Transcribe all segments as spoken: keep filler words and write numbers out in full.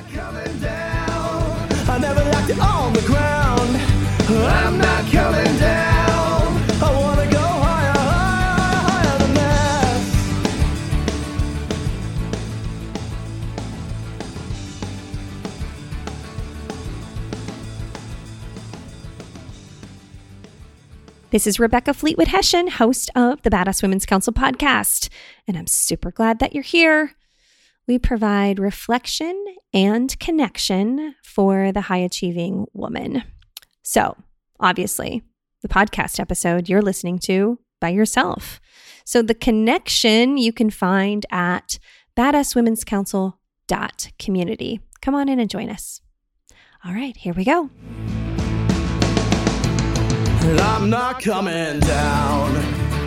coming down. I never liked it on the ground. I'm not coming down. I want to go higher, higher, higher than that. This is Rebecca Fleetwood Hession, host of the Badass Women's Council podcast, and I'm super glad that you're here. We provide reflection and connection for the high-achieving woman. So, obviously, the podcast episode you're listening to by yourself. So the connection you can find at badass women's council dot community. Come on in and join us. All right, here we go. And I'm not coming down.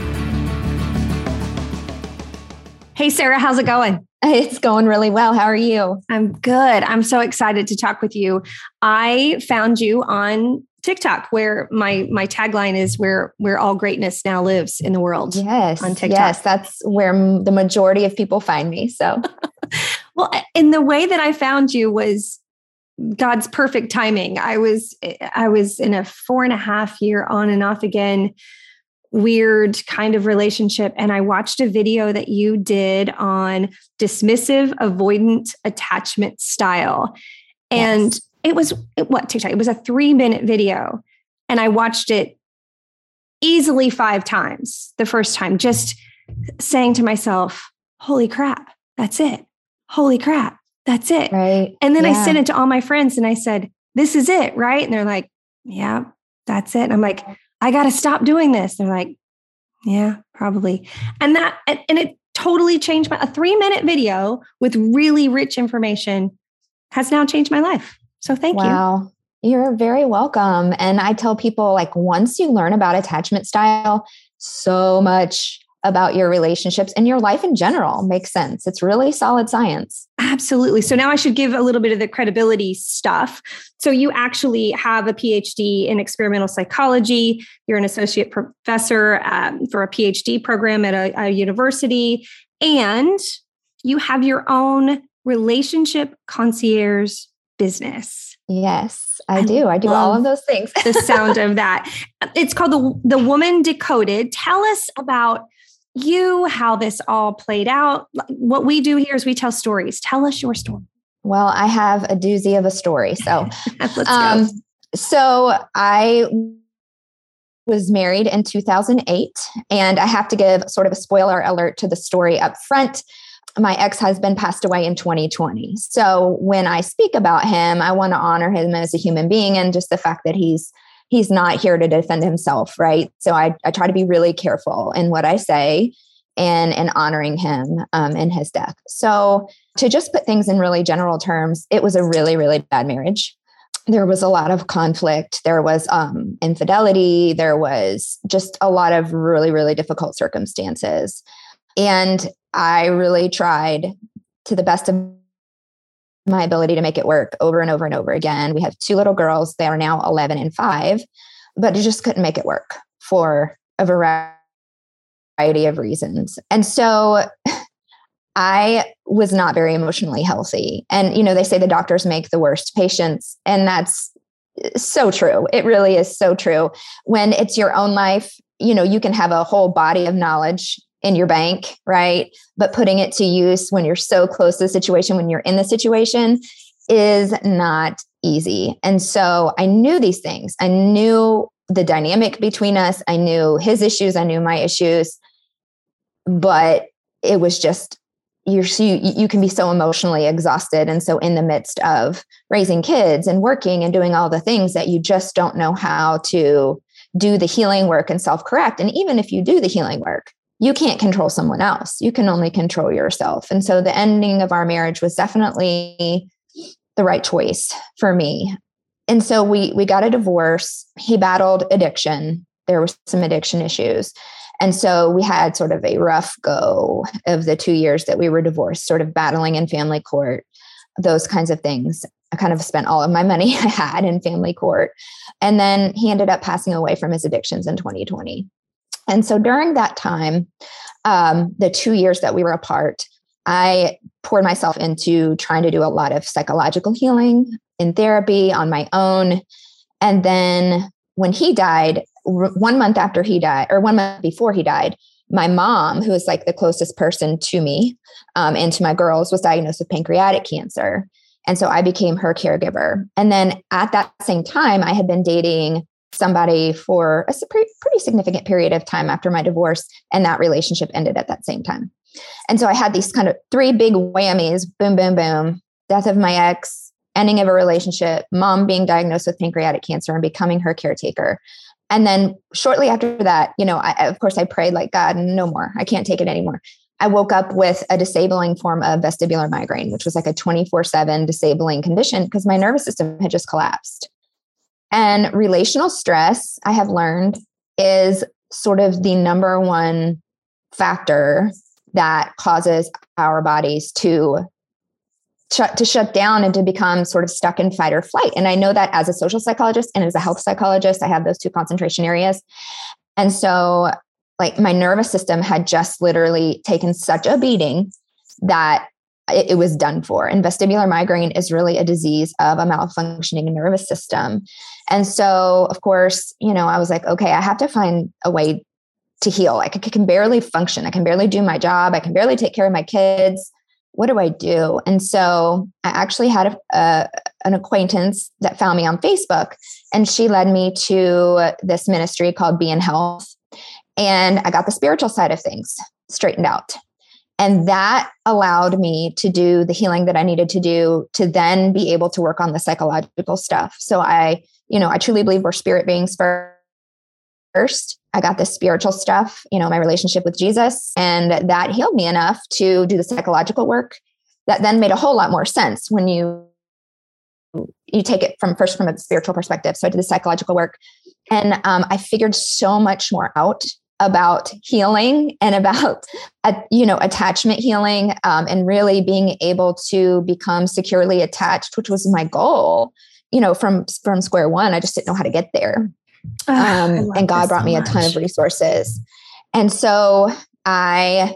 Hey, Sarah, how's it going? It's going really well. How are you? I'm good. I'm so excited to talk with you. I found you on TikTok, where my my tagline is where where all greatness now lives in the world. Yes. On TikTok. Yes, that's where m- the majority of people find me. So, well, and the way that I found you was God's perfect timing. I was I was in a four and a half year on and off again weird kind of relationship. And I watched a video that you did on dismissive avoidant attachment style. And yes. it was what TikTok, it was a three minute video. And I watched it easily five times the first time, just saying to myself, holy crap, that's it. Holy crap, that's it. Right. And then yeah. I sent it to all my friends and I said, this is it, right? And they're like, yeah, that's it. And I'm like, I got to stop doing this. They're like, yeah, probably. And that, and, and it totally changed my, a three minute video with really rich information has now changed my life. So thank wow. you. Wow. You're very welcome. And I tell people, like, once you learn about attachment style, so much about your relationships and your life in general makes sense. It's really solid science. Absolutely. So now I should give a little bit of the credibility stuff. So you actually have a P H D in experimental psychology. You're an associate professor um, for a P H D program at a, a university, and you have your own relationship concierge business. Yes, I, I do. I do all of those things. The sound of that. It's called the, the Woman Decoded. Tell us about you, how this all played out. What we do here is we tell stories. Tell us your story. Well, I have a doozy of a story. So, Let's um, go. so I was married in two thousand eight, and I have to give sort of a spoiler alert to the story up front. My ex-husband passed away in twenty twenty. So when I speak about him, I want to honor him as a human being and just the fact that he's he's not here to defend himself, right? So I, I try to be really careful in what I say and, and honoring him um, in his death. So to just put things in really general terms, it was a really, really bad marriage. There was a lot of conflict. There was um, infidelity. There was just a lot of really, really difficult circumstances. And I really tried to the best of my ability to make it work over and over and over again. We have two little girls. They are now eleven and five, but I just couldn't make it work for a variety of reasons. And so I was not very emotionally healthy. And, you know, they say the doctors make the worst patients, and that's so true. It really is so true. When it's your own life, you know, you can have a whole body of knowledge in your bank, right? But putting it to use when you're so close to the situation, when you're in the situation, is not easy. And so I knew these things. I knew the dynamic between us. I knew his issues. I knew my issues. But it was just, you're, you, you can be so emotionally exhausted. And so in the midst of raising kids and working and doing all the things that you just don't know how to do the healing work and self-correct. And even if you do the healing work, you can't control someone else. You can only control yourself. And so the ending of our marriage was definitely the right choice for me. And so we we got a divorce. He battled addiction. There were some addiction issues. And so we had sort of a rough go of the two years that we were divorced, sort of battling in family court, those kinds of things. I kind of spent all of my money I had in family court. And then he ended up passing away from his addictions in twenty twenty. And so during that time, um, the two years that we were apart, I poured myself into trying to do a lot of psychological healing in therapy on my own. And then when he died, r- one month after he died, or one month before he died, my mom, who is like the closest person to me um, and to my girls, was diagnosed with pancreatic cancer. And so I became her caregiver. And then at that same time, I had been dating somebody for a pretty, pretty significant period of time after my divorce. And that relationship ended at that same time. And so I had these kind of three big whammies, boom, boom, boom, death of my ex, ending of a relationship, mom being diagnosed with pancreatic cancer and becoming her caretaker. And then shortly after that, you know, I, of course I prayed like, God, no more, I can't take it anymore. I woke up with a disabling form of vestibular migraine, which was like a twenty-four seven disabling condition because my nervous system had just collapsed. And relational stress, I have learned, is sort of the number one factor that causes our bodies to shut, to shut down and to become sort of stuck in fight or flight. And I know that as a social psychologist and as a health psychologist, I have those two concentration areas. And so like my nervous system had just literally taken such a beating that it, it was done for. And vestibular migraine is really a disease of a malfunctioning nervous system. And so, of course, you know, I was like, okay, I have to find a way to heal. Like I can barely function. I can barely do my job. I can barely take care of my kids. What do I do? And so I actually had a, a, an acquaintance that found me on Facebook, and she led me to this ministry called Be in Health. And I got the spiritual side of things straightened out. And that allowed me to do the healing that I needed to do to then be able to work on the psychological stuff. So I, you know, I truly believe we're spirit beings first. I got the spiritual stuff, you know, my relationship with Jesus, and that healed me enough to do the psychological work. That then made a whole lot more sense when you you take it from first from a spiritual perspective. So I did the psychological work, and um, I figured so much more out about healing and about, uh, you know, attachment healing um, and really being able to become securely attached, which was my goal, you know, from, from square one. I just didn't know how to get there. Um, and God brought me a ton of resources. And so I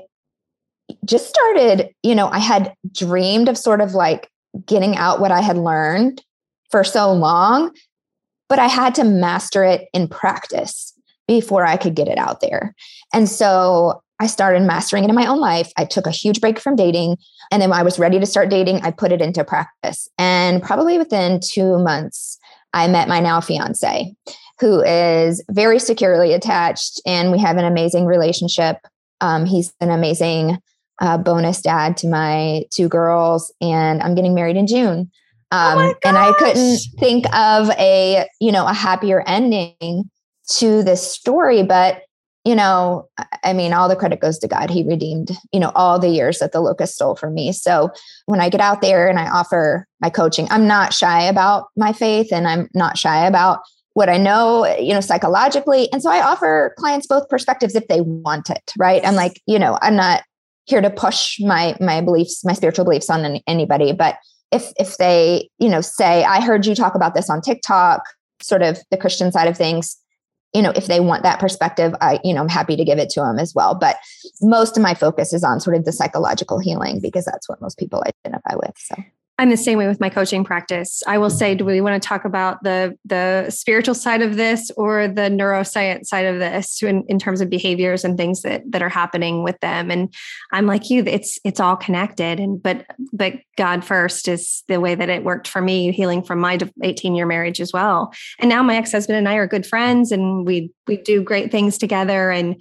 just started, you know, I had dreamed of sort of like getting out what I had learned for so long, but I had to master it in practice before I could get it out there. And so I started mastering it in my own life. I took a huge break from dating. And then when I was ready to start dating, I put it into practice. And probably within two months, I met my now fiance, who is very securely attached. And we have an amazing relationship. Um, he's an amazing uh, bonus dad to my two girls. And I'm getting married in June. Um, oh and I couldn't think of a, you know, a happier ending to this story. But, you know, I mean, all the credit goes to God. He redeemed, you know, all the years that the locust stole from me. So when I get out there and I offer my coaching, I'm not shy about my faith, and I'm not shy about what I know, you know, psychologically. And so I offer clients both perspectives if they want it, right? I'm like, you know, I'm not here to push my, my beliefs, my spiritual beliefs on any, anybody, but if, if they, you know, say, I heard you talk about this on TikTok, sort of the Christian side of things, you know, if they want that perspective, I, you know, I'm happy to give it to them as well. But most of my focus is on sort of the psychological healing, because that's what most people identify with. So I'm the same way with my coaching practice. I will say, do we want to talk about the the spiritual side of this or the neuroscience side of this in, in terms of behaviors and things that that are happening with them? And I'm like you, it's it's all connected. And but but God first is the way that it worked for me, healing from my eighteen year marriage as well. And now my ex-husband and I are good friends, and we we do great things together. And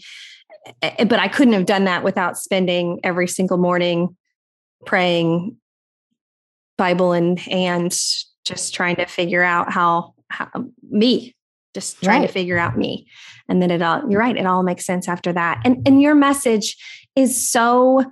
but I couldn't have done that without spending every single morning praying, Bible in hand, just trying to figure out how, how me, just trying right. to figure out me. And then it all, you're right. It all makes sense after that. And, and your message is so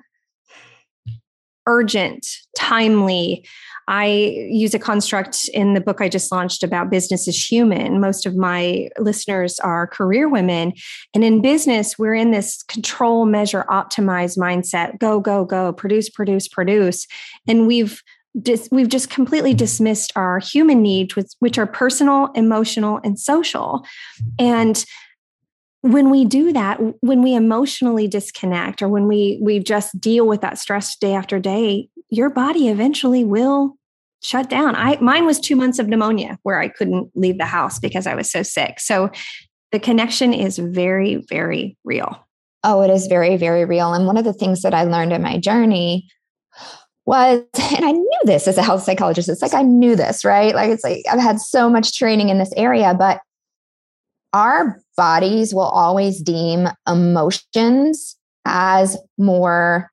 urgent, timely. I use a construct in the book I just launched about business is human. Most of my listeners are career women. And in business, we're in this control, measure, optimize mindset, go, go, go, produce, produce, produce. And we've Dis, we've just completely dismissed our human needs, which, which are personal, emotional, and social. And when we do that, when we emotionally disconnect, or when we we just deal with that stress day after day, your body eventually will shut down. I mine was two months of pneumonia where I couldn't leave the house because I was so sick. So the connection is very, very real. Oh, it is very, very real. And one of the things that I learned in my journey was, and I knew this as a health psychologist, it's like I knew this, right? Like it's like I've had so much training in this area, but our bodies will always deem emotions as more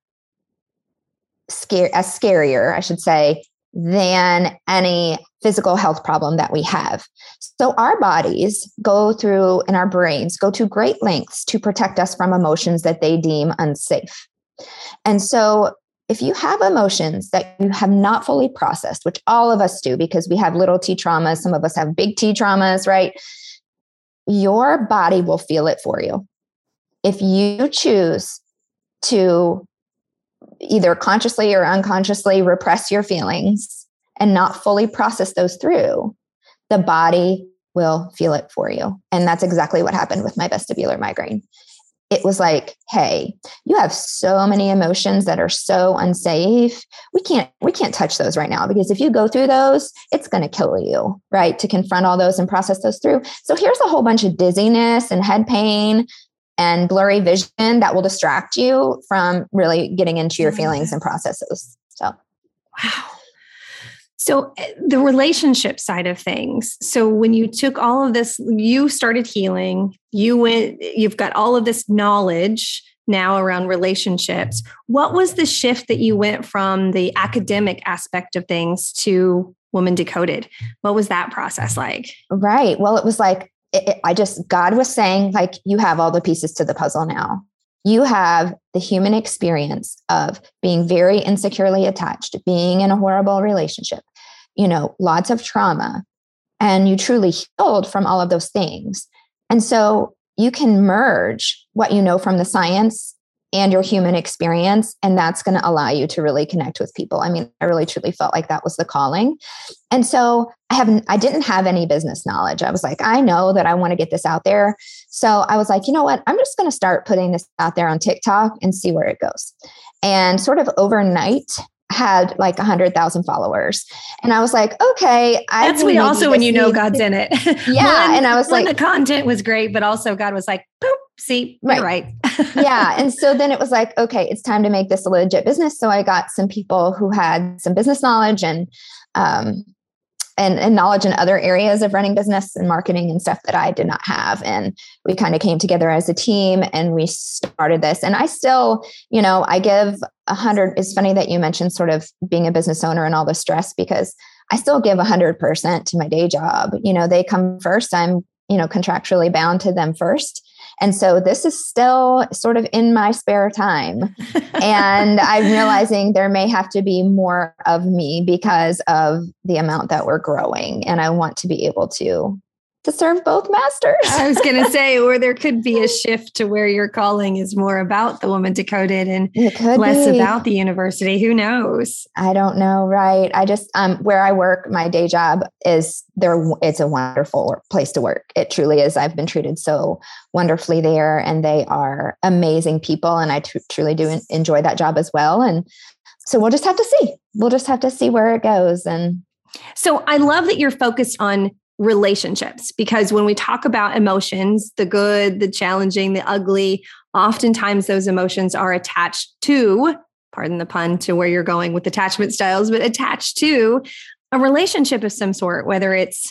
scare, as scarier, I should say, than any physical health problem that we have. So our bodies go through, and our brains go to great lengths to protect us from emotions that they deem unsafe. And so if you have emotions that you have not fully processed, which all of us do because we have little T traumas, some of us have big T traumas, right? Your body will feel it for you. If you choose to either consciously or unconsciously repress your feelings and not fully process those through, the body will feel it for you. And that's exactly what happened with my vestibular migraine. It was like, hey, you have so many emotions that are so unsafe. We can't, we can't touch those right now, because if you go through those, it's going to kill you, right? To confront all those and process those through. So here's a whole bunch of dizziness and head pain and blurry vision that will distract you from really getting into your feelings and processes. So, wow. So the relationship side of things. So when you took all of this, you started healing, you went, you've got all of this knowledge now around relationships. What was the shift that you went from the academic aspect of things to Woman Decoded? What was that process like? Right. Well, it was like, it, it, I just, God was saying, like, you have all the pieces to the puzzle now. You have the human experience of being very insecurely attached, being in a horrible relationship, you know, lots of trauma, and you truly healed from all of those things. And so you can merge what you know from the science and your human experience, and that's going to allow you to really connect with people. I mean, I really truly felt like that was the calling. And so I haven't, I didn't have any business knowledge. I was like, I know that I want to get this out there. So I was like, you know what? I'm just going to start putting this out there on TikTok and see where it goes. And sort of overnight, had like a hundred thousand followers. And I was like, okay. I That's we also when you know God's in it. Yeah. one, and I was like, the content was great, but also God was like, boop, see, right. You're right. Yeah. And so then it was like, okay, it's time to make this a legit business. So I got some people who had some business knowledge and, um, and, and knowledge in other areas of running business and marketing and stuff that I did not have. And we kind of came together as a team and we started this. And I still, you know, I give a hundred. It's funny that you mentioned sort of being a business owner and all the stress, because I still give a hundred percent to my day job. You know, they come first. I'm, you know, contractually bound to them first. And so this is still sort of in my spare time. And I'm realizing there may have to be more of me because of the amount that we're growing. And I want to be able to, to serve both masters. I was going to say, or there could be a shift to where your calling is more about the Woman Decoded and less be. about the university. Who knows? I don't know. Right. I just, um, where I work, my day job is there. It's a wonderful place to work. It truly is. I've been treated so wonderfully there, and they are amazing people. And I tr- truly do enjoy that job as well. And so we'll just have to see, we'll just have to see where it goes. And so I love that you're focused on relationships, because when we talk about emotions, the good, the challenging, the ugly, oftentimes those emotions are attached to, pardon the pun, to where you're going with attachment styles, but attached to a relationship of some sort, whether it's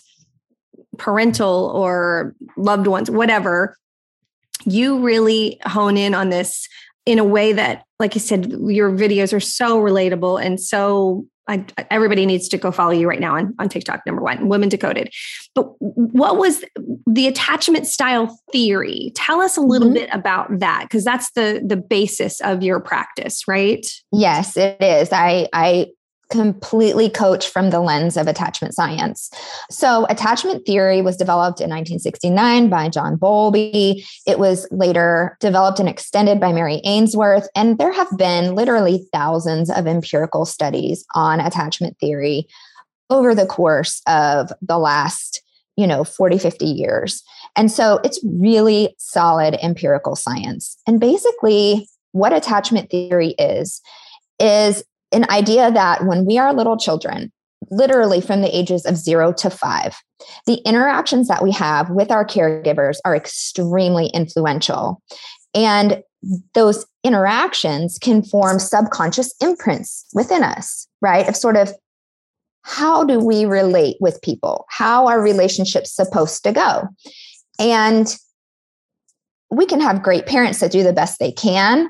parental or loved ones, whatever. You really hone in on this in a way that, like you said, your videos are so relatable and so I, everybody needs to go follow you right now on, on TikTok, number one, Women Decoded. But what was the attachment style theory? Tell us a little mm-hmm. bit about that, because that's the the basis of your practice, right? Yes, it is. I I completely coach from the lens of attachment science. So attachment theory was developed in nineteen sixty-nine by John Bowlby. It was later developed and extended by Mary Ainsworth. And there have been literally thousands of empirical studies on attachment theory over the course of the last, you know, forty, fifty years. And so it's really solid empirical science. And basically what attachment theory is, is an idea that when we are little children, literally from the ages of zero to five, the interactions that we have with our caregivers are extremely influential. And those interactions can form subconscious imprints within us, right? Of sort of, how do we relate with people? How are relationships supposed to go? And we can have great parents that do the best they can,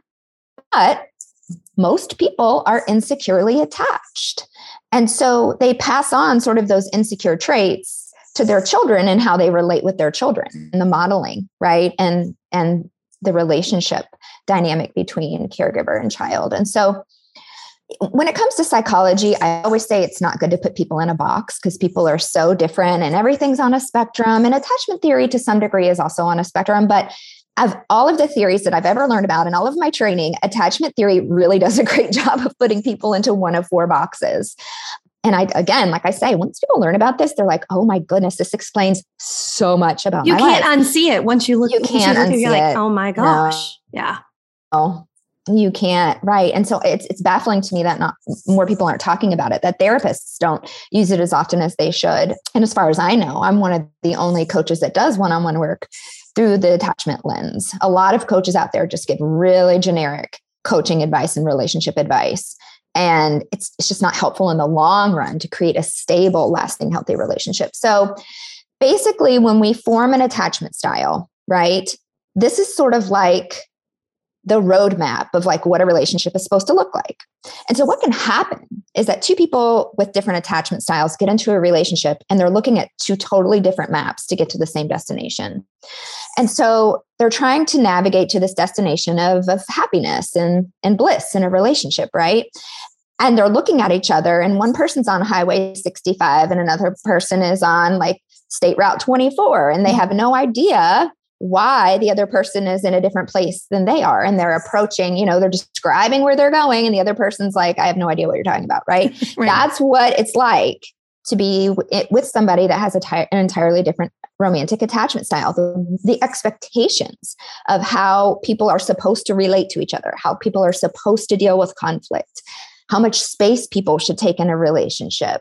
but most people are insecurely attached. And so they pass on sort of those insecure traits to their children and how they relate with their children and the modeling, right? And, and the relationship dynamic between caregiver and child. And so when it comes to psychology, I always say it's not good to put people in a box because people are so different and everything's on a spectrum. And attachment theory to some degree is also on a spectrum. But of all of the theories that I've ever learned about in all of my training, attachment theory really does a great job of putting people into one of four boxes. And I, again, like I say, once people learn about this, they're like, oh my goodness, this explains so much about you my life. You can't life. unsee it once you look. You can't unsee it. You're like, oh my gosh. No. Yeah. No, you can't. Right. And so it's, it's baffling to me that not more people aren't talking about it, that therapists don't use it as often as they should. And as far as I know, I'm one of the only coaches that does one-on-one work through the attachment lens. A lot of coaches out there just give really generic coaching advice and relationship advice. And it's, it's just not helpful in the long run to create a stable, lasting, healthy relationship. So basically, when we form an attachment style, right, this is sort of like the roadmap of like what a relationship is supposed to look like. And so what can happen is that two people with different attachment styles get into a relationship and they're looking at two totally different maps to get to the same destination. And so they're trying to navigate to this destination of, of happiness and, and bliss in a relationship, right? And they're looking at each other and one person's on Highway sixty-five and another person is on like State Route twenty-four, and they have no idea why the other person is in a different place than they are. And they're approaching, you know, they're describing where they're going. And the other person's like, I have no idea what you're talking about. Right. Right. That's what it's like to be w- with somebody that has a ty- an entirely different romantic attachment style. The, the expectations of how people are supposed to relate to each other, how people are supposed to deal with conflict, how much space people should take in a relationship,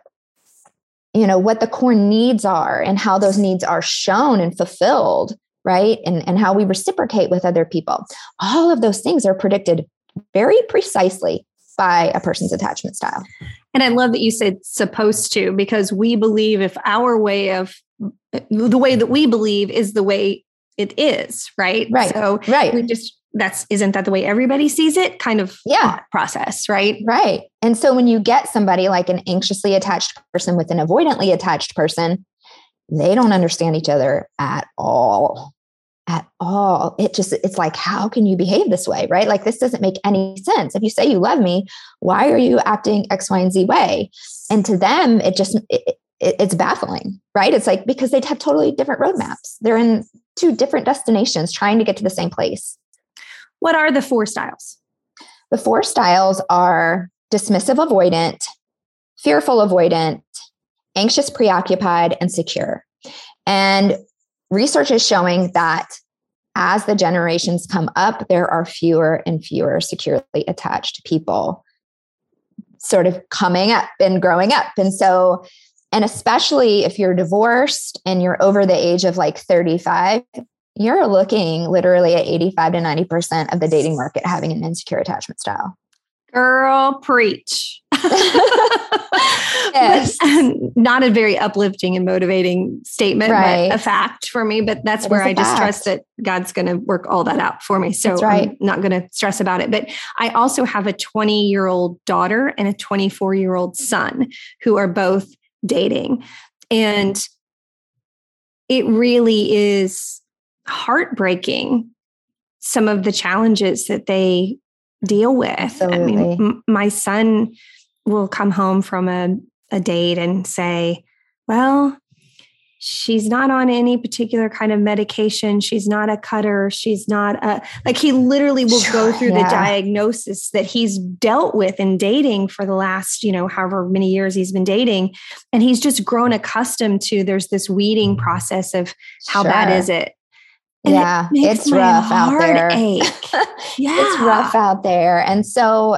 you know, what the core needs are and how those needs are shown and fulfilled, right? And, and how we reciprocate with other people. All of those things are predicted very precisely by a person's attachment style. And I love that you said supposed to, because we believe if our way of, the way that we believe is the way it is, right? Right. So right. we just, that's, isn't that the way everybody sees it? Kind of yeah. process, right? Right. And so when you get somebody like an anxiously attached person with an avoidantly attached person, they don't understand each other at all. At all. It just, it's like, how can you behave this way? Right? Like, this doesn't make any sense. If you say you love me, why are you acting X, Y, and Z way? And to them, it just, it, it, it's baffling, right? It's like, because they have totally different roadmaps. They're in two different destinations trying to get to the same place. What are the four styles? The four styles are dismissive avoidant, fearful avoidant, anxious preoccupied, and secure. And research is showing that as the generations come up, there are fewer and fewer securely attached people sort of coming up and growing up. And so, and especially if you're divorced and you're over the age of like thirty-five, you're looking literally at eighty-five to ninety percent of the dating market having an insecure attachment style. Girl, preach. Yes. But, not a very uplifting and motivating statement, right. but a fact for me. But that's it where I just fact. trust that God's going to work all that out for me. So that's right. I'm not going to stress about it. But I also have a twenty year old daughter and a twenty-four year old son who are both dating. And it really is heartbreaking, some of the challenges that they deal with. Absolutely. I mean, m- my son will come home from a, a date and say, well, she's not on any particular kind of medication. She's not a cutter. She's not a, like he literally will go through yeah. the diagnosis that he's dealt with in dating for the last, you know, however many years he's been dating. And he's just grown accustomed to, there's this weeding process of how sure. bad is it? And yeah, it it's rough out there. Yeah. It's rough out there. And so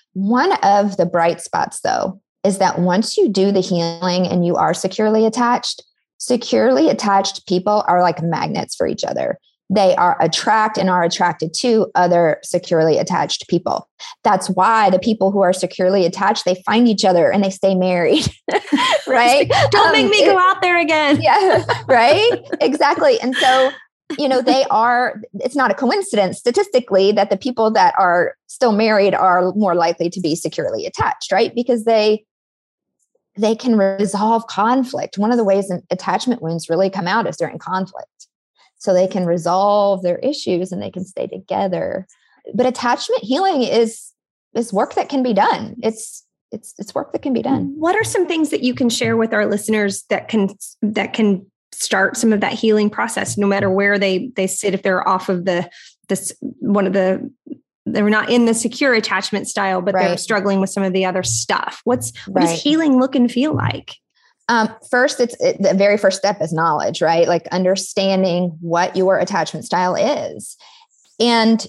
One of the bright spots, though, is that once you do the healing and you are securely attached, securely attached people are like magnets for each other. They are attract and are attracted to other securely attached people. That's why the people who are securely attached, they find each other and they stay married, right? Don't um, make me it, go out there again. Yeah, right? Exactly. And so, you know, they are, it's not a coincidence statistically that the people that are still married are more likely to be securely attached, right? Because they, they can resolve conflict. One of the ways that attachment wounds really come out is during conflict. So they can resolve their issues and they can stay together. But attachment healing is, is work that can be done. It's, it's, it's work that can be done. What are some things that you can share with our listeners that can, that can start some of that healing process, no matter where they, they sit, if they're off of the, this, one of the, they're not in the secure attachment style, but right. they're struggling with some of the other stuff. What's, what right. does healing look and feel like? Um, first, it's it, the very first step is knowledge, right? Like understanding what your attachment style is. And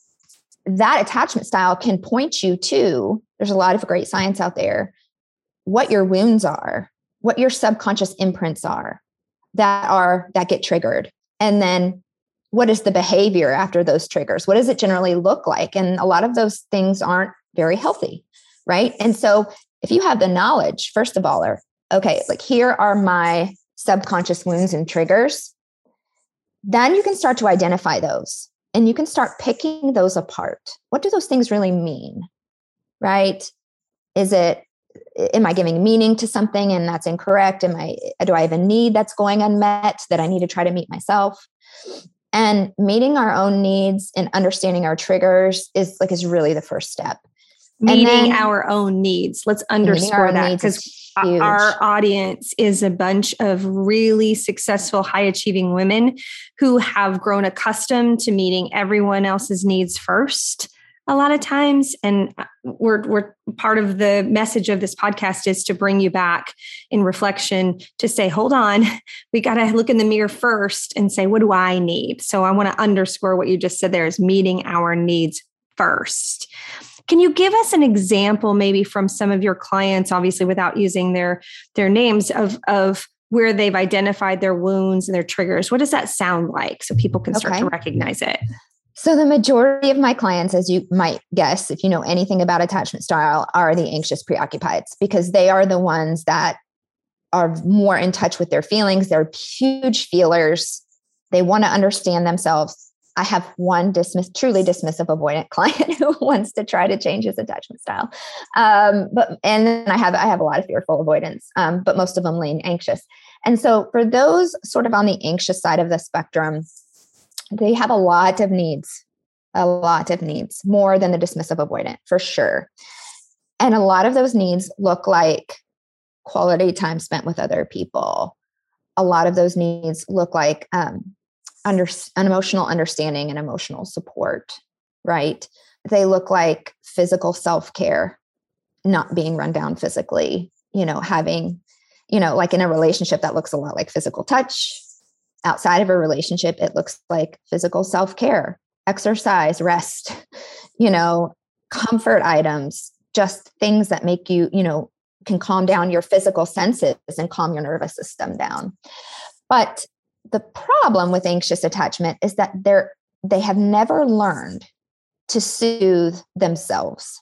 that attachment style can point you to, there's a lot of great science out there, what your wounds are, what your subconscious imprints are that are, that get triggered. And then what is the behavior after those triggers? What does it generally look like? And a lot of those things aren't very healthy, right? And so if you have the knowledge, first of all, or okay, like here are my subconscious wounds and triggers, then you can start to identify those and you can start picking those apart. What do those things really mean, right? Is it, am I giving meaning to something and that's incorrect? Am I, do I have a need that's going unmet that I need to try to meet myself? And meeting our own needs and understanding our triggers is like, is really the first step. Meeting then, our own needs. Let's underscore that, because our audience is a bunch of really successful, high achieving women who have grown accustomed to meeting everyone else's needs first a lot of times. And we're, we're part of the message of this podcast is to bring you back in reflection to say, hold on, we got to look in the mirror first and say, what do I need? So I want to underscore what you just said there is meeting our needs first. Can you give us an example, maybe from some of your clients, obviously without using their, their names, of, of where they've identified their wounds and their triggers? What does that sound like so people can start okay. to recognize it? So the majority of my clients, as you might guess, if you know anything about attachment style, are the anxious preoccupieds, because they are the ones that are more in touch with their feelings. They're huge feelers. They want to understand themselves. I have one dismiss, truly dismissive avoidant client who wants to try to change his attachment style. Um, but, and then I have, I have a lot of fearful avoidance, um, but most of them lean anxious. And so for those sort of on the anxious side of the spectrum, they have a lot of needs, a lot of needs, more than the dismissive avoidant for sure. And a lot of those needs look like quality time spent with other people. A lot of those needs look like, um, Under, an emotional understanding and emotional support, right? They look like physical self-care, not being run down physically, you know, having, you know, like in a relationship that looks a lot like physical touch. Outside of a relationship, it looks like physical self-care, exercise, rest, you know, comfort items, just things that make you, you know, can calm down your physical senses and calm your nervous system down. But the problem with anxious attachment is that they're, they have never learned to soothe themselves.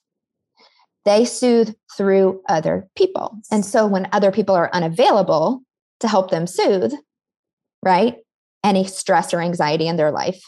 They soothe through other people. And so when other people are unavailable to help them soothe, right, any stress or anxiety in their life,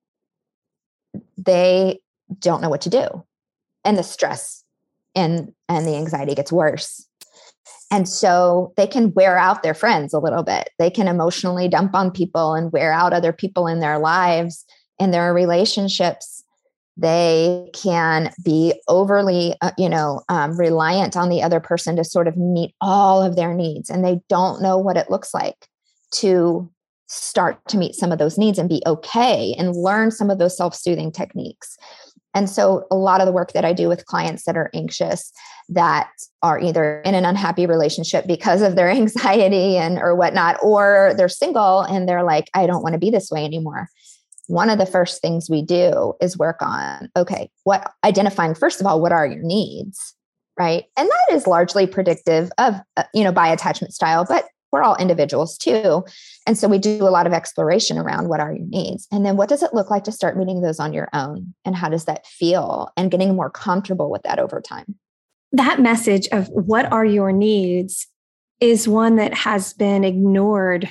they don't know what to do. And the stress and, and the anxiety gets worse. And so they can wear out their friends a little bit. They can emotionally dump on people and wear out other people in their lives, in their relationships. They can be overly, uh, you know, um, reliant on the other person to sort of meet all of their needs. And they don't know what it looks like to start to meet some of those needs and be okay and learn some of those self-soothing techniques. And so a lot of the work that I do with clients that are anxious, that are either in an unhappy relationship because of their anxiety and or whatnot, or they're single and they're like, I don't want to be this way anymore. one of the first things we do is work on, okay, what identifying, first of all, what are your needs, right? And that is largely predictive of, uh, you know, by attachment style, but we're all individuals too. And so we do a lot of exploration around what are your needs? And then what does it look like to start meeting those on your own? And how does that feel? And getting more comfortable with that over time. That message of what are your needs is one that has been ignored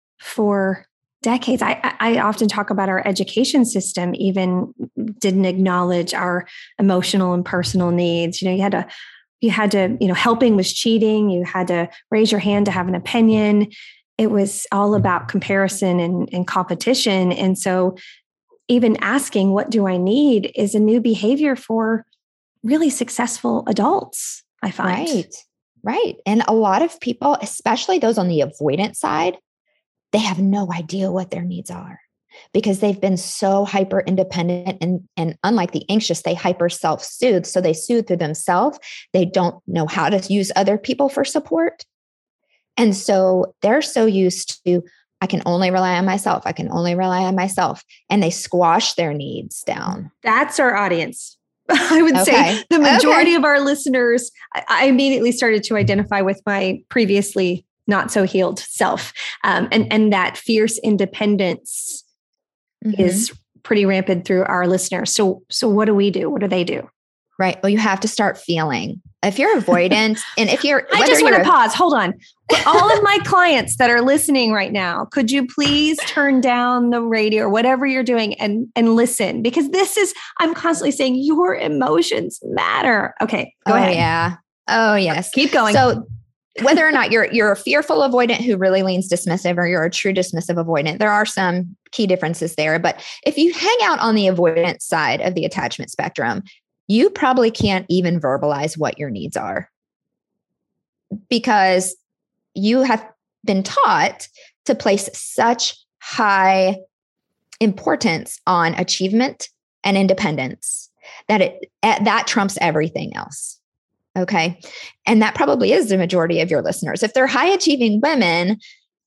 for decades. I, I often talk about our education system even didn't acknowledge our emotional and personal needs. You know, you had to, you had to, you know, helping was cheating. You had to raise your hand to have an opinion. It was all about comparison and, and competition. And so even asking, what do I need, is a new behavior for really successful adults, I find. Right, right. And a lot of people, especially those on the avoidant side, they have no idea what their needs are because they've been so hyper independent and, and unlike the anxious, they hyper self-soothe. So they soothe through themselves. They don't know how to use other people for support. And so they're so used to, I can only rely on myself. I can only rely on myself. And they squash their needs down. That's our audience. I would Okay. say the majority Okay. of our listeners, I, I immediately started to identify with my previously not so healed self. Um, and, and that fierce independence Mhm. is pretty rampant through our listeners. So, so what do we do? What do they do? Right. Well, you have to start feeling. If you're avoidant and if you're, I whether just want you're to pause. Hold on. For all of my clients that are listening right now, could you please turn down the radio or whatever you're doing and, and listen? Because this is, I'm constantly saying your emotions matter. Okay, go oh, ahead. yeah. Oh, yes. Keep going. So whether or not you're you're a fearful avoidant who really leans dismissive or you're a true dismissive avoidant, there are some key differences there. But if you hang out on the avoidant side of the attachment spectrum, you probably can't even verbalize what your needs are because you have been taught to place such high importance on achievement and independence that it that trumps everything else. Okay. And that probably is the majority of your listeners. If they're high achieving women,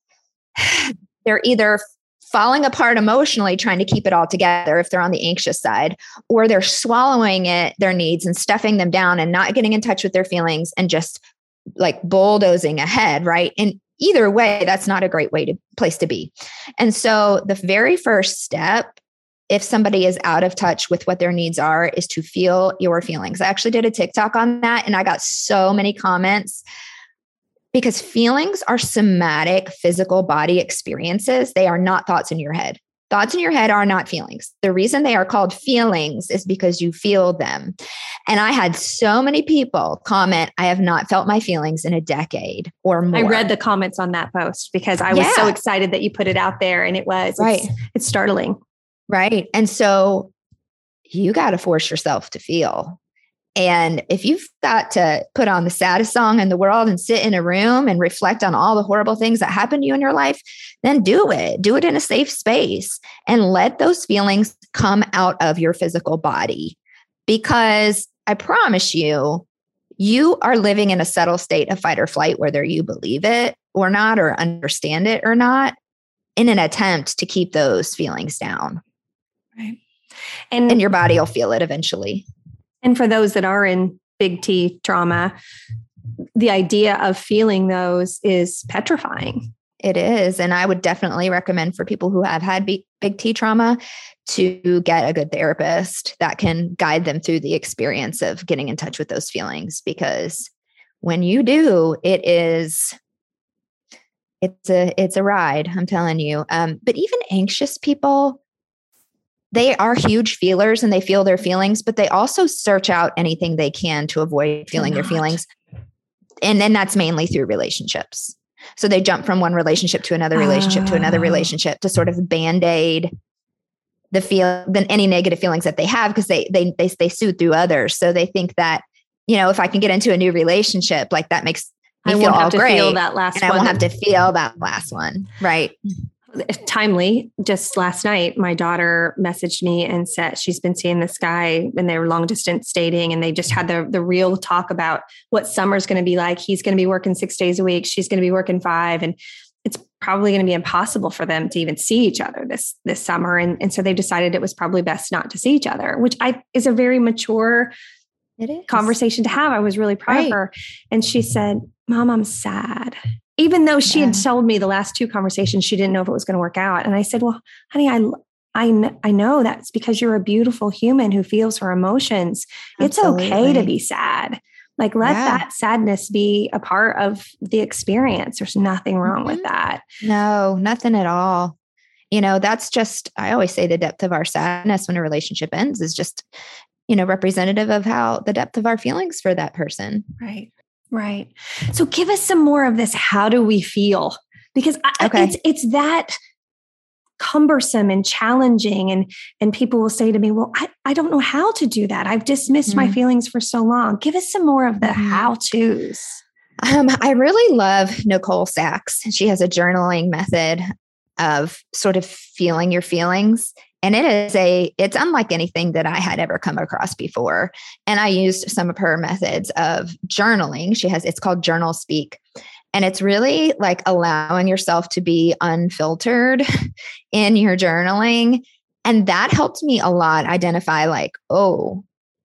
they're either falling apart emotionally, trying to keep it all together if they're on the anxious side, or they're swallowing it, their needs and stuffing them down and not getting in touch with their feelings and just like bulldozing ahead. Right. And either way, that's not a great way to place to be. And so the very first step, if somebody is out of touch with what their needs are, is to feel your feelings. I actually did a TikTok on that and I got so many comments because feelings are somatic physical body experiences. They are not thoughts in your head. Thoughts in your head are not feelings. The reason they are called feelings is because you feel them. And I had so many people comment, I have not felt my feelings in a decade or more. I read the comments on that post because I was Yeah. so excited that you put it out there, and it was, Right. it's, it's startling. Right. And so you got to force yourself to feel. And if you've got to put on the saddest song in the world and sit in a room and reflect on all the horrible things that happened to you in your life, then do it. Do it in a safe space and let those feelings come out of your physical body. Because I promise you, you are living in a settled state of fight or flight, whether you believe it or not, or understand it or not, in an attempt to keep those feelings down. Right. And, And your body will feel it eventually. and for those that are in big T trauma, the idea of feeling those is petrifying. It is. And I would definitely recommend for people who have had big, big T trauma to get a good therapist that can guide them through the experience of getting in touch with those feelings. Because when you do, it is, it's a, it's a ride, I'm telling you. Um, but even anxious people, they are huge feelers and they feel their feelings, but they also search out anything they can to avoid feeling their feelings. And then that's mainly through relationships. So they jump from one relationship to another relationship to another Oh. relationship to sort of band-aid the feel, then any negative feelings that they have, because they, they, they, they soothe through others. So they think that, you know, if I can get into a new relationship, like that makes me I feel won't all have to great. feel that last and I one. won't have to feel that last one. Right. Timely, just last night, my daughter messaged me and said she's been seeing this guy and they were long distance dating, and they just had the, the real talk about what summer's going to be like. He's going to be working six days a week. She's going to be working five. And it's probably going to be impossible for them to even see each other this this summer. And, and so they decided it was probably best not to see each other, which I is a very mature it is. conversation to have. I was really proud Right. of her. And she said, Mom, I'm sad. Even though she Yeah. had told me the last two conversations, she didn't know if it was going to work out. And I said, well, honey, I, I, kn- I know that's because you're a beautiful human who feels her emotions. Absolutely. It's okay to be sad. Like, let Yeah. that sadness be a part of the experience. There's nothing wrong Mm-hmm. with that. No, nothing at all. You know, that's just, I always say the depth of our sadness when a relationship ends is just, you know, representative of how the depth of our feelings for that person. Right. Right. So give us some more of this. How do we feel? Because I, Okay. it's, it's that cumbersome and challenging. And, and people will say to me, well, I, I don't know how to do that. I've dismissed my Mhm. feelings for so long. Give us some more of the Mhm. how-tos. Um, I really love Nicole Sachs. She has a journaling method of sort of feeling your feelings. And it is a, it's unlike anything that I had ever come across before. And I used some of her methods of journaling. She has, it's called Journal Speak. And it's really like allowing yourself to be unfiltered in your journaling. And that helped me a lot identify like, oh,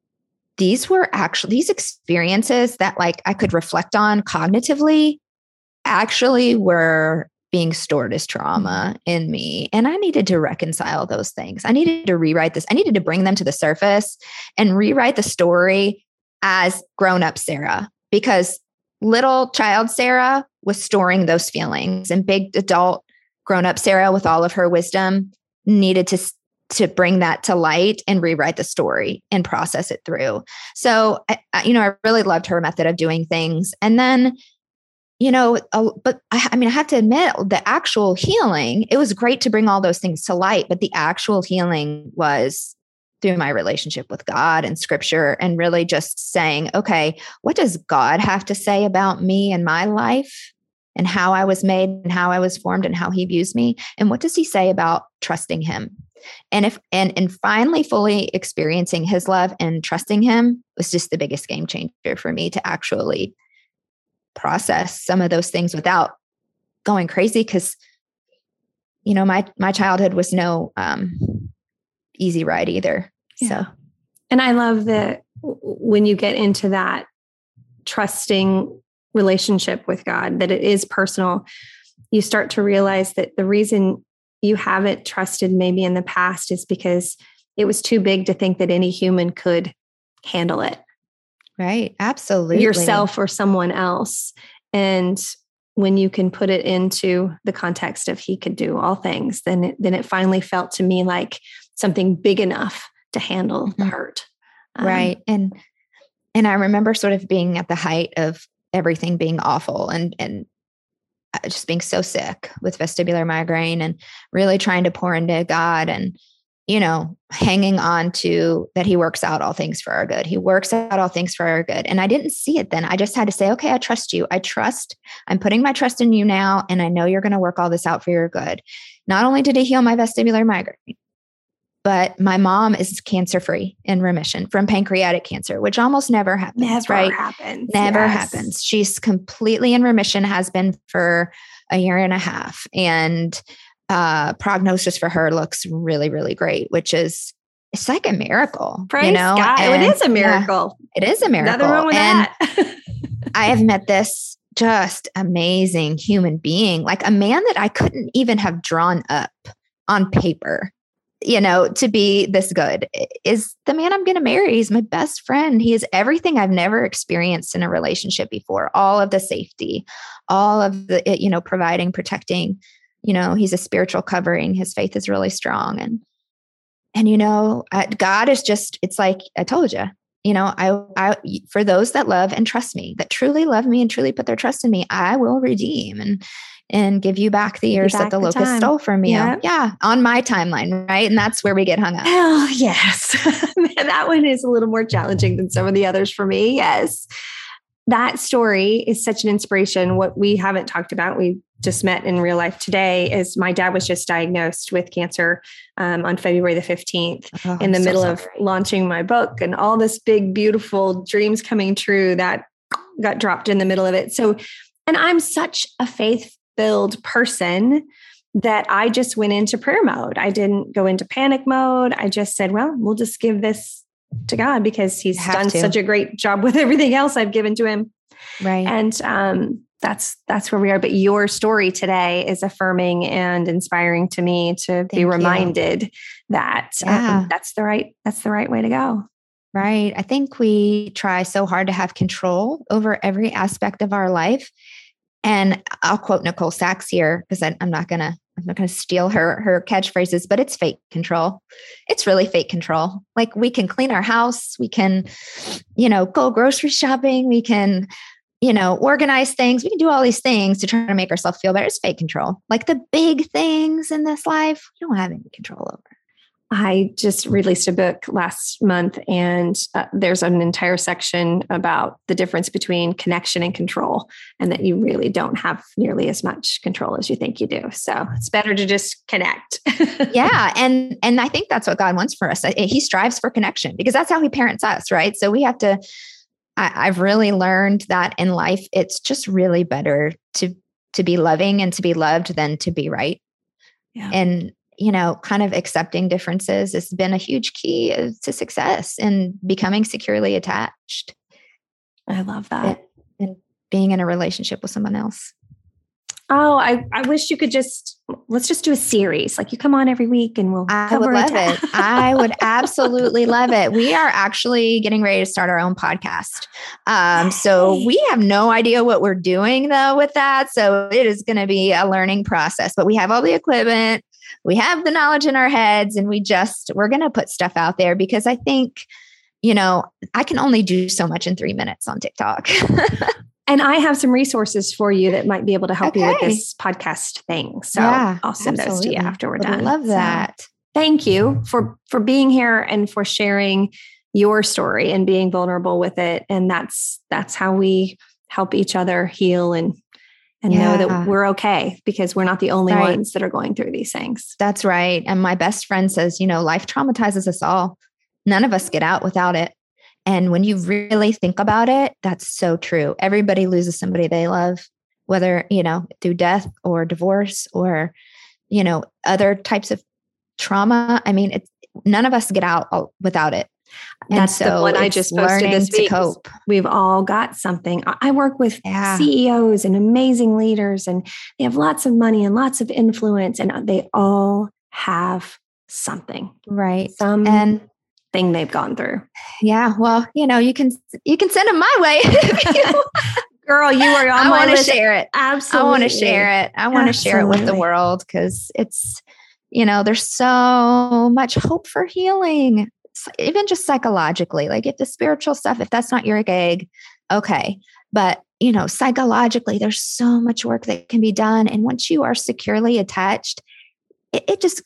these were actually, these experiences that like I could reflect on cognitively actually were being stored as trauma in me. And I needed to reconcile those things. I needed to rewrite this. I needed to bring them to the surface and rewrite the story as grown-up Sarah, because little child Sarah was storing those feelings, and big adult grown-up Sarah with all of her wisdom needed to to bring that to light and rewrite the story and process it through. So, I, I, you know, I really loved her method of doing things. And then, you know, uh, but I, I mean, I have to admit the actual healing, it was great to bring all those things to light, but the actual healing was through my relationship with God and scripture, and really just saying, okay, what does God have to say about me and my life and how I was made and how I was formed and how he views me? And what does he say about trusting him? And if, and, and finally fully experiencing his love and trusting him was just the biggest game changer for me to actually process some of those things without going crazy. Cause you know, my, my childhood was no, um, easy ride either. Yeah. So, and I love that when you get into that trusting relationship with God, that it is personal, you start to realize that the reason you haven't trusted maybe in the past is because it was too big to think that any human could handle it. right. Absolutely. Yourself or someone else. And when you can put it into the context of he could do all things, then it, then it finally felt to me like something big enough to handle the Mhm. hurt. Um, Right. And, and I remember sort of being at the height of everything being awful and, and just being so sick with vestibular migraine and really trying to pour into God and, you know, hanging on to that he works out all things for our good. He works out all things for our good. And I didn't see it then. I just had to say, okay, I trust you. I trust, I'm putting my trust in you now. And I know you're going to work all this out for your good. Not only did he heal my vestibular migraine, but my mom is cancer-free in remission from pancreatic cancer, which almost never happens, Never right? happens. Never Yes. happens. She's completely in remission, has been for a year and a half. And uh, prognosis for her looks really, really great, which is, it's like a miracle. Praise you know? God. And, it is a yeah, miracle. it is a miracle. Nothing wrong with and that. I have met this just amazing human being, like a man that I couldn't even have drawn up on paper, you know, to be this good, is the man I'm going to marry. He's my best friend. He is everything I've never experienced in a relationship before. All of the safety, all of the, you know, providing, protecting, you know, he's a spiritual covering. His faith is really strong. And, and, you know, God is just, it's like, I told you, you know, I, I, for those that love and trust me, that truly love me and truly put their trust in me, I will redeem and, and give you back the years back that the, the locust time. stole from you. Yep. Yeah. On my timeline. Right. And that's where we get hung up. Oh, yes. That one is a little more challenging than some of the others for me. Yes. That story is such an inspiration. What we haven't talked about, we just met in real life today, is my dad was just diagnosed with cancer um, on February the fifteenth, Oh, in the I'm so middle sorry. of launching my book, and all this big, beautiful dreams coming true that got dropped in the middle of it. So, and I'm such a faith filled person that I just went into prayer mode. I didn't go into panic mode. I just said, well, we'll just give this to God because he's done to. such a great job with everything else I've given to him. Right. And um, that's, that's where we are. But your story today is affirming and inspiring to me to Thank be reminded you. that Yeah. um, that's the right, that's the right way to go. Right. I think we try so hard to have control over every aspect of our life. And I'll quote Nicole Sachs here because I'm not going to, I'm not going to steal her, her catchphrases, but it's fake control. It's really fake control. Like we can clean our house. We can, you know, go grocery shopping. We can, you know, organize things. We can do all these things to try to make ourselves feel better. It's fake control. Like the big things in this life, we don't have any control over. I just released a book last month, and uh, there's an entire section about the difference between connection and control, and that you really don't have nearly as much control as you think you do. So it's better to just connect. Yeah. And, and I think that's what God wants for us. He strives for connection because that's how he parents us. Right. So we have to, I, I've really learned that in life, it's just really better to, to be loving and to be loved than to be right. Yeah. And, you know, kind of accepting differences has been a huge key to success and becoming securely attached. I love that. And, and being in a relationship with someone else. Oh, I, I wish you could just, let's just do a series. Like you come on every week and we'll I cover would love it. it. I would absolutely love it. We are actually getting ready to start our own podcast. Um, so we have no idea what we're doing though with that. So it is going to be a learning process, but we have all the equipment. We have the knowledge in our heads and we just, we're going to put stuff out there because I think, you know, I can only do so much in three minutes on TikTok. And I have some resources for you that might be able to help Okay. you with this podcast thing. So Yeah, I'll send those to you absolutely. after we're Would done. love So that. thank you for, for being here and for sharing your story and being vulnerable with it. And that's, that's how we help each other heal and, and Yeah. know that we're okay because we're not the only Right. ones that are going through these things. That's right. And my best friend says, you know, life traumatizes us all. None of us get out without it. And when you really think about it, that's so true. Everybody loses somebody they love, whether, you know, through death or divorce or, you know, other types of trauma. I mean, it's none of us get out without it. And That's so the one I it's just posted learning this to week. cope. We've all got something. I I work with Yeah. C E Os and amazing leaders, and they have lots of money and lots of influence, and they all have something, Right. some And thing they've gone through. yeah, well, you know, you can, you can send them my way. If you Girl, you are on I my want to list. share it. Absolutely. I want to share it. I want to share it with the Absolutely. world because it's, you know, there's so much hope for healing, S- even just psychologically. Like if the spiritual stuff, if that's not your gig, okay. But, you know, psychologically, there's so much work that can be done. And once you are securely attached, it, it just,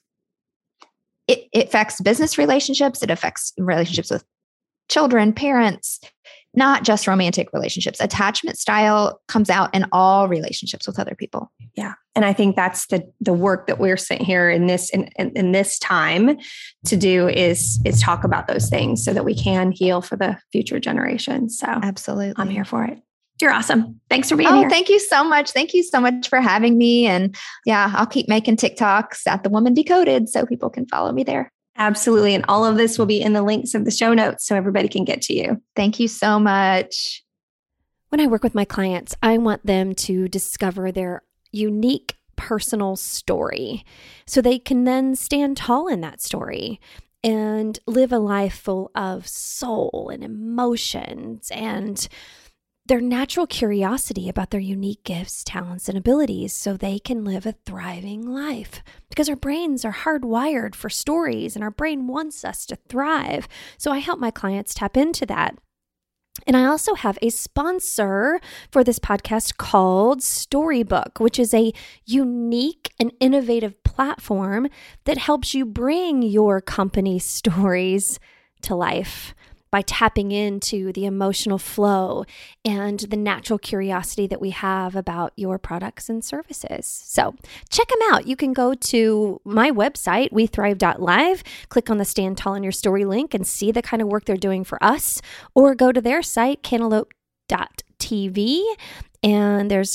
it, it affects business relationships. It affects relationships with children, parents, not just romantic relationships. Attachment style comes out in all relationships with other people. Yeah. And I think that's the the work that we're sitting here in this in, in, in this time to do is is talk about those things so that we can heal for the future generations. So Absolutely. I'm here for it. You're awesome. Thanks for being Oh, here. thank you so much. Thank you so much for having me. And yeah, I'll keep making TikToks at The Woman Decoded so people can follow me there. Absolutely. And all of this will be in the links of the show notes so everybody can get to you. Thank you so much. When I work with my clients, I want them to discover their unique personal story so they can then stand tall in that story and live a life full of soul and emotions and their natural curiosity about their unique gifts, talents, and abilities so they can live a thriving life. Because our brains are hardwired for stories and our brain wants us to thrive. So I help my clients tap into that. And I also have a sponsor for this podcast called Storybook, which is a unique and innovative platform that helps you bring your company's stories to life by tapping into the emotional flow and the natural curiosity that we have about your products and services. So check them out. You can go to my website, we thrive dot live, click on the Stand Tall in Your Story link and see the kind of work they're doing for us, or go to their site, cantaloupe dot t v, and there's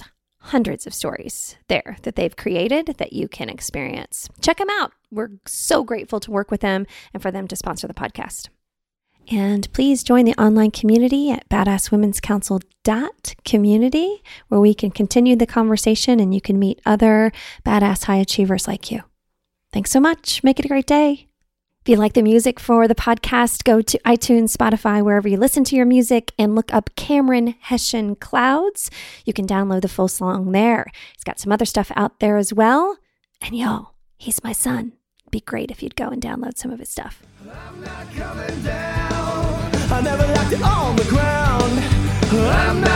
hundreds of stories there that they've created that you can experience. Check them out. We're so grateful to work with them and for them to sponsor the podcast. And please join the online community at badass women's council dot community, where we can continue the conversation and you can meet other badass high achievers like you. Thanks so much. Make it a great day. If you like the music for the podcast, go to iTunes, Spotify, wherever you listen to your music, and look up Cameron Hession Clouds. You can download the full song there. He's got some other stuff out there as well. And yo, he's my son. It'd be great if you'd go and download some of his stuff. I'm not coming down. I never left it on the ground. I'm not